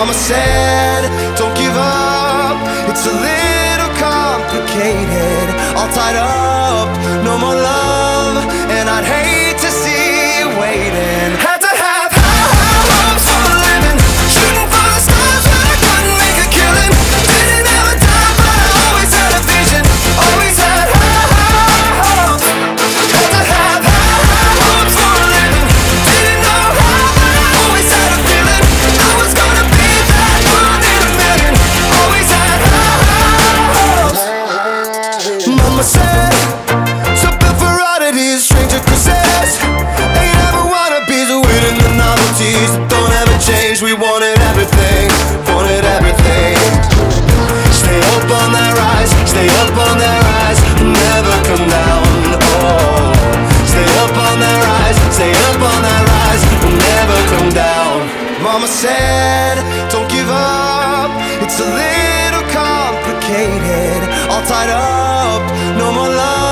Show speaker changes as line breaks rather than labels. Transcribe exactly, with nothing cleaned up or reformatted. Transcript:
Mama said, don't give up, it's a little complicated. All tied up, no more love, and I'd hate to see you waiting. Had to have high, high hopes for a living, shooting for the stars but I couldn't make a killing. Didn't have a dime but I always had a vision, always had high, high hopes. Had to have high, high hopes for a living, didn't know how but I always had a feeling I was gonna be that one in a million. Always had high, high hopes. Mama said, so built for oddities, stranger kisses. Ain't ever wannabes, waiting the novelties that don't ever change. We wanted everything, wanted everything. Stay up on that rise, stay up on that rise, never come down. Oh, stay up on that rise, stay up on that rise, never come down. Mama said, don't give up, it's a little complicated. All tied up, no more love.